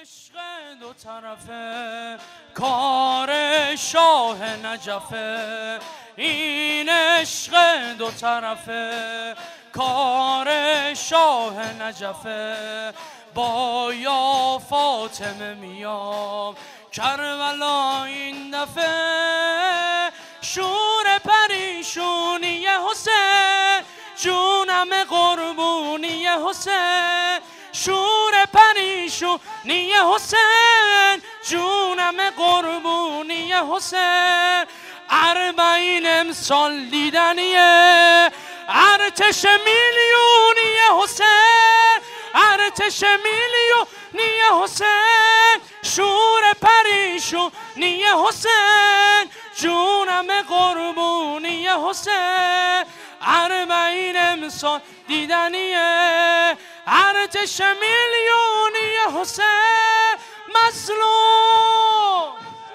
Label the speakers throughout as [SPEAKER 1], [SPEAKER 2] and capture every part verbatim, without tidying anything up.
[SPEAKER 1] عشق دو طرفه کار شاه نجفه، این عشق دو طرفه کار شاه نجفه. با یا فاطمه میام کربلا این دفعه، شور پریشونی حسین جونم قربونی حسین، شور پریشونی حسین جونم قربونی حسین. اربعین امسال دیدنیه ارتش میلیونی حسین، ارتش میلیونی حسین، شور پریشونی حسین جونم قربونی حسین. اربعین امسال دیدنیه ارتش میلیونی حسین. مظلوم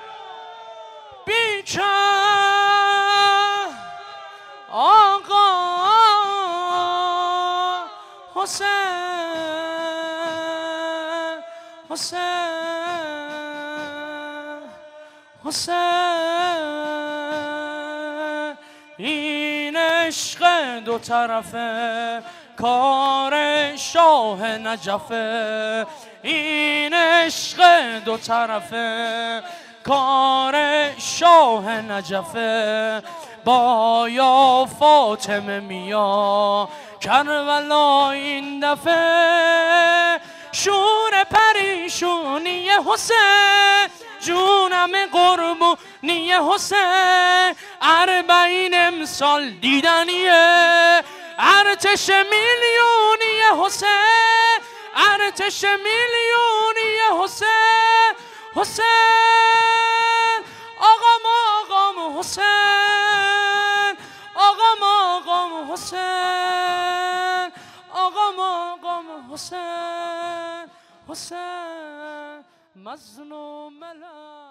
[SPEAKER 1] بیچاره آقا حسین، حسین، حسین. این عشق دو طرفه کار شاه نجفه، این عشق دو طرفه کار شاه نجفه. با یا فاطمه میا کربلا این دفعه، شور پریشونی حسین جونم قربونی حسین. اربعین امسال دیدنیه ارتش میلیونی حسین، ارتش میلیونی حسین. حسین آقا مقام حسین، آقا مقام حسین، آقا مقام حسین، حسین مظلوم ملک.